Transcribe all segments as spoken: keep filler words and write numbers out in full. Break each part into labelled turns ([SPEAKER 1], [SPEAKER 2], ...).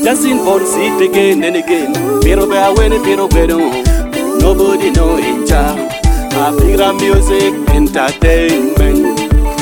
[SPEAKER 1] Just in for seat again and again. Pero bear when it pero better. Nobody know each other. A bigger music entertainment.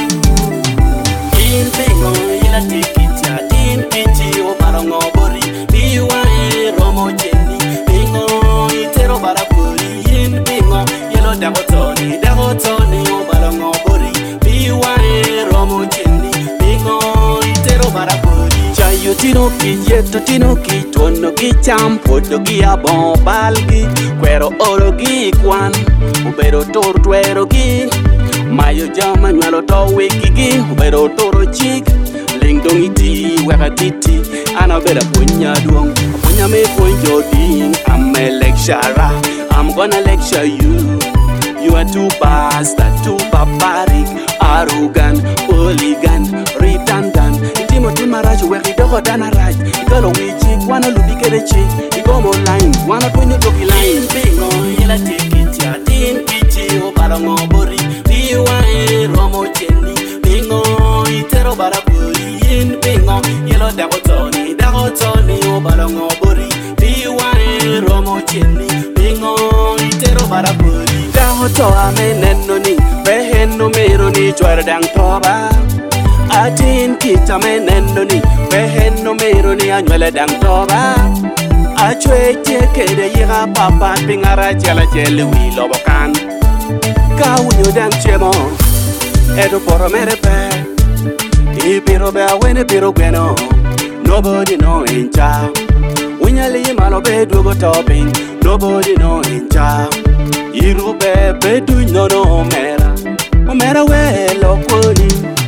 [SPEAKER 1] In bingo, in a ticket, in pity, or Barongo Bori, B Y Romo Jenny, bingo, Itero Barapuri, in bingo, yellow Davotoni, Davotoni, or Barongo Bori, B Y Romo Jenny, bingo, Itero Barapuri. Chayo tino ki yeto tino ki tono ki champo do ki abon balgi, quero oro gi kwan, ubero tortuero gi. Mayo jama nyalo to wiki gi ubero toro chik ling dong iti weka titi ana bera punya duong punya me punjo ding. I'm a lecturer, I'm gonna lecture you. You are too bastard, too barbaric, arrogant, hooligan, redundant. Itimo timaraj weki dogo dana raj. Ikalo wichik wana lubike de chik. Ikomo line wana twenye toki line. Bingo ila tikiti ya tin pichi o barongo bori. B Y Romo Jenny, bingo, Itero Barapuri, in bingo, yellow Dagotoni, Dagotoni, O Barongo Bori, B Y Romo Jenny, bingo, Itero Barapuri, Dagoto amenenoni, Beheno Meroni, Jordan Toba, Atin Kita menenoni, Beheno Meroni, Annuela Dantoba, Achwe Teke de Yira Papa, Pingara Jella Jelly, Lobokan. Kawunyo dang chemo edo poro mere pe ipiro be awene piro gweno nobody know incha unyali malo be dugo topping nobody know incha iru be be du no no mera o mera we lo koni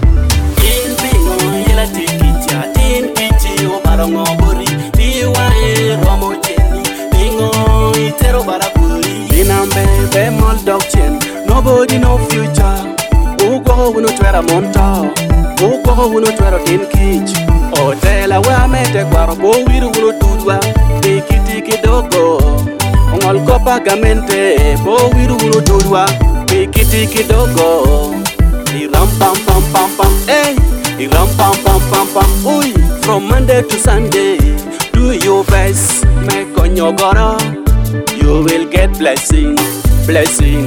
[SPEAKER 1] in bingo yela tikicha tin pichi o barongo bori B Y Romo Jenny bingo Itero Barapuri inambe be mol dog chen. Nobody no future. Ugo uno twera monta. Ugo uno twera tin kich. Otela wa mete kwaro bo wiru uno tudwa. Tiki tiki dogo. Ongol kopa gamente. Bo wiru uno tudwa. Tiki tiki dogo. Iram pam pam pam pam. Hey. Iram pam pam pam pam. Uy. From Monday to Sunday. Do your best. Make on your goro. You will get blessing. Blessing.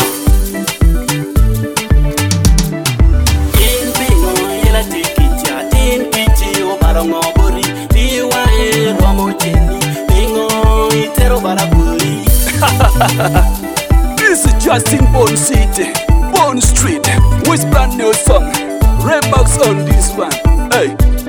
[SPEAKER 1] This is Justin Bone City, Bone Street, with brand new song, Redbox on this one. Hey.